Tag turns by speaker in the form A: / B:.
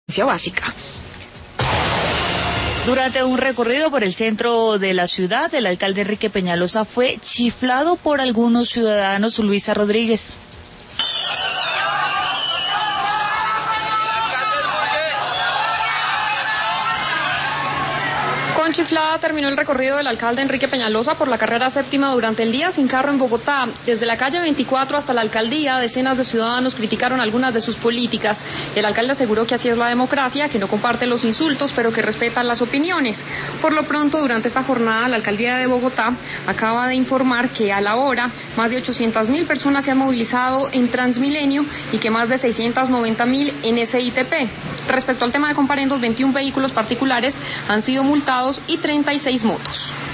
A: básica.
B: Durante un recorrido por el centro de la ciudad, el alcalde Enrique Peñalosa fue chiflado por algunos ciudadanos. Luisa Rodríguez.
C: Con chiflada terminó el recorrido del alcalde Enrique Peñalosa por la carrera séptima durante el día sin carro en Bogotá. Desde la calle 24 hasta la alcaldía, decenas de ciudadanos criticaron algunas de sus políticas. El alcalde aseguró que así es la democracia, que no comparte los insultos, pero que respeta las opiniones. Por lo pronto, durante esta jornada, la alcaldía de Bogotá acaba de informar que a la hora más de 800.000 personas se han movilizado en Transmilenio y que más de 690.000 en SITP. Respecto al tema de comparendos, 21 vehículos particulares han sido multados y 36 motos.